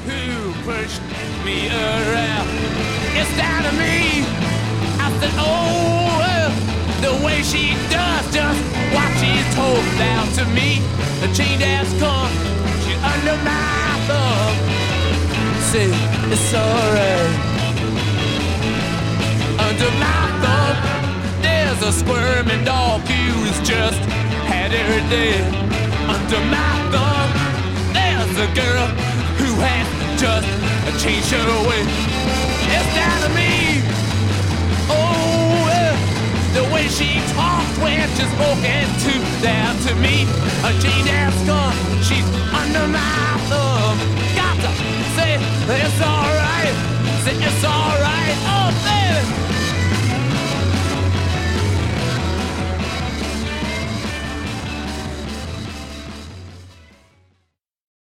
who pushed me around. It's down to me. I said, oh, the way she does just what she's told. Down to me, the chain has come. She's under my thumb. Say it's alright. Under my thumb, there's a squirming dog who's just had her day. Under my thumb, there's a girl who has just changed her way. It's down to me. Oh, the way she talks when she's spoken to. Down to me, a Jane has come. She's under my